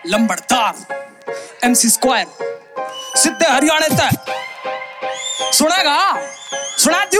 लंबड़दार MC square सीधे हरियाणे तक सुनेगा सुना दू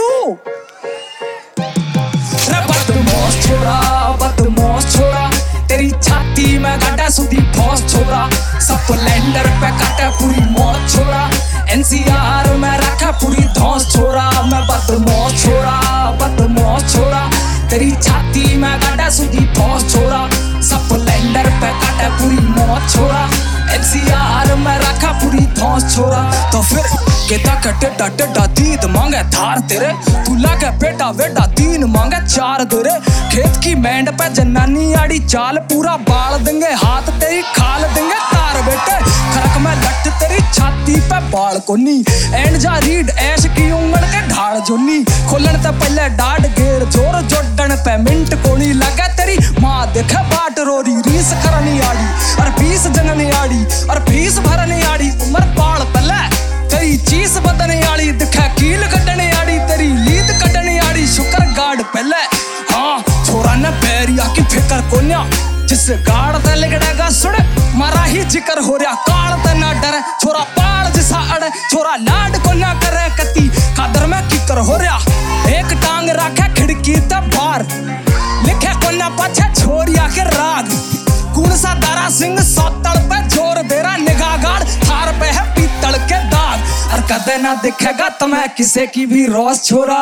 बदमाश छोरा तेरी छाती में काटा सुधी फौज छोरा स्प्लेंडर पे काटा पूरी मौत छोरा NCR में रखा पूरी धौस छोरा मैं बदमाश छोरा तेरी छाती में काटा सुधी फौज छोरा स्प्लेंडर पे काटा पूरी मौत छोरा NCR में रखा पूरी धौस छोरा तो फिर केता कटे डा दीद मांगे धार तेरे तू लागे बेटा बेटा तीन मांगे चार तेरे खेत की बैंड पे जनानी आड़ी चाल पूरा बाल देंगे हाथ तेरी खाल देंगे तार बेटे खरक में लट तेरी छाती पे बाल कोनी एंड जा रीड ऐश की उंगल के ढाल जोनी खोलन ते पहले डाड गेर जोर जोड़न पे मिंट कोनी लगे तेरी माँ देखे बाट रोरी रीस करनी आड़ी और 20 जननी आड़ी और फीस भरनी आड़ी उम्र बाल तले तेरी चीज बदने आड़ी दिखा कील कटने आड़ी तेरी लीद कटने आड़ी शुक्र गार्ड पहले हाँ छोरा ने पैरिया की फिकर कोन्या जिस गाड़ ते लिगड़ेगा सुड़ मारा ही जिक्र हो रहा काल ते ना डरे छोरा पाल जिसा अड़े छोरा लाड को ना करे कती कादर में किकर हो रहा एक टांग रखे खिड़की ते बाहर लिखे कोन्या पाछे छोरिया के राग कौन सा दारा सिंह सौतल पे जोर दे रहा निगाह गाड़ थार पे है पीतल के दाग और कदे ना दिखेगा तुम्हें किसी की भी रोज छोरा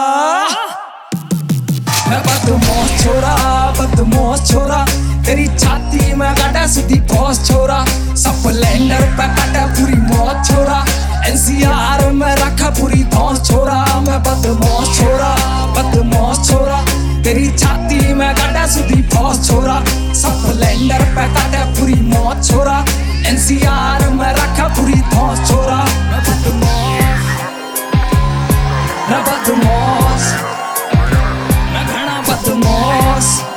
मैं बदमाश छोरा तेरी छाती में काटा सीधी फौज छोरा स्प्लेंडर पे काटा पूरी मौत छोरा NCR में रखा पूरी धौस छोरा मैं बदमाश छोरा तेरी छाती में काटा सीधी फौज छोरा स्प्लेंडर पे काटा पूरी मौत छोरा NCR में रखा पूरी धौस छोरा मैं बदमाश मैं घना बदमाश